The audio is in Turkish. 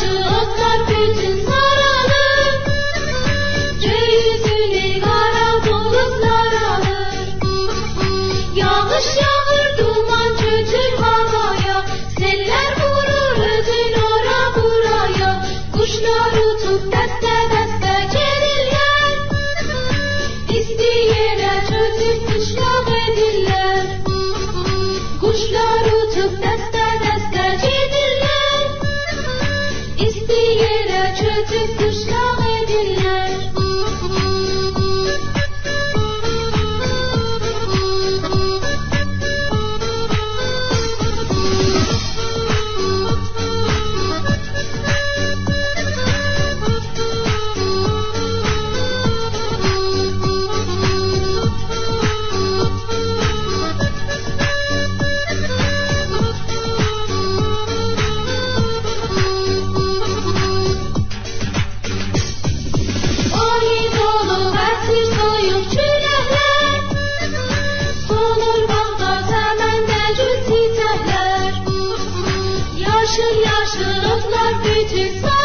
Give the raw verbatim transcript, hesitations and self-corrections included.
yaşlı otlar bütün saralır. Göğsüne kara bulutlar alır. Yağış yağır, duman çökür havaya. Seller vurur özün ora buraya. Kuşlar uçup deste deste gelirler. İsteyene çözüp kışlak edirler. Kuşlar uçup deste deste gelirler. İsteyene çözüp kışlak edirler. Oy dolu esir soyup çiçekler. Solur bağda semende gül çiçekler. Yaşıl yaşıl otlar bütün